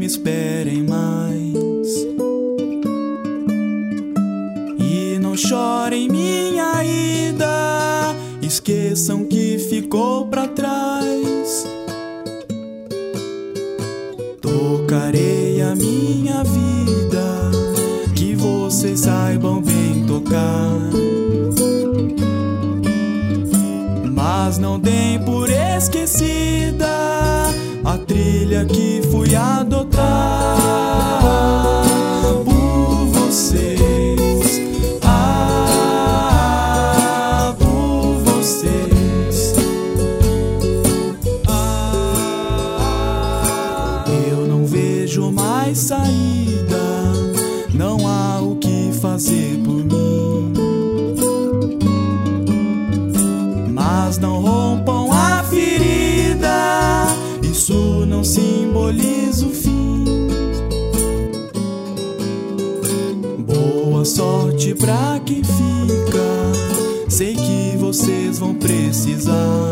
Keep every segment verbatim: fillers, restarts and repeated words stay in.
me esperem mais. E não chorem minha ida, esqueçam que ficou pra trás. Tocarei a minha vida, que vocês saibam bem tocar. Mas não deem por esquecida a trilha que fui adotar por vocês. Ah, por vocês. Ah, eu não vejo mais saída, não há o que fazer por mim. Mas não rompam a ferida, isso não simboliza o fim. Boa sorte pra quem fica, sei que vocês vão precisar.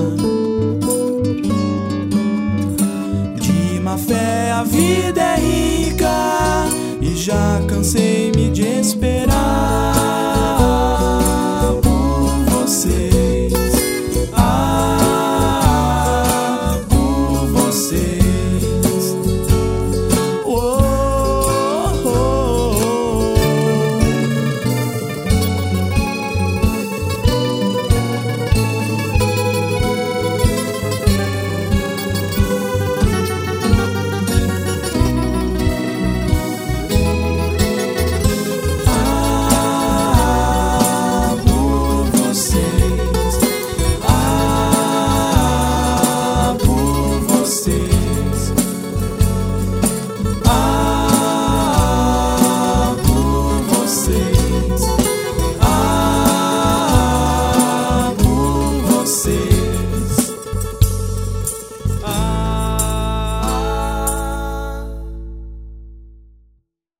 De má fé a vida é rica, e já cansei-me de esperar por vocês. Você